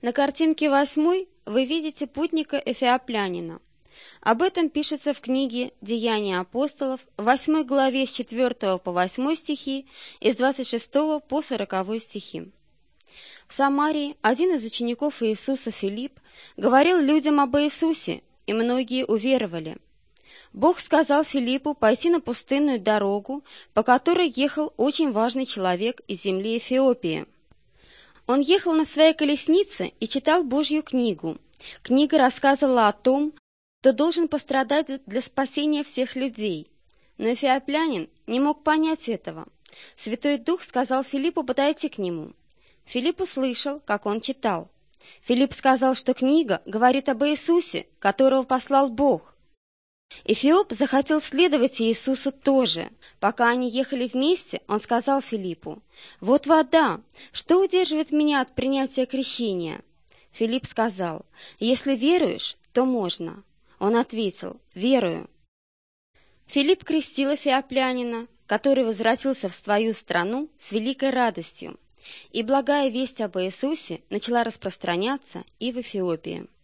На картинке 8 вы видите путника эфиоплянина. Об этом пишется в книге «Деяния апостолов» в 8 главе с 4 по 8 стихи и с 26 по 40 стихи. В Самарии один из учеников Иисуса, Филипп, говорил людям об Иисусе, и многие уверовали. Бог сказал Филиппу пойти на пустынную дорогу, по которой ехал очень важный человек из земли Эфиопии. Он ехал на своей колеснице и читал Божью книгу. Книга рассказывала о том, кто должен пострадать для спасения всех людей. Но эфиоплянин не мог понять этого. Святой Дух сказал Филиппу подойти к нему. Филипп услышал, как он читал. Филипп сказал, что книга говорит об Иисусе, которого послал Бог. Эфиоп захотел следовать Иисусу тоже. Пока они ехали вместе, он сказал Филиппу: «Вот вода, что удерживает меня от принятия крещения?» Филипп сказал: «Если веруешь, то можно». Он ответил: «Верую». Филипп крестил эфиоплянина, который возвратился в свою страну с великой радостью, и благая весть об Иисусе начала распространяться и в Эфиопии.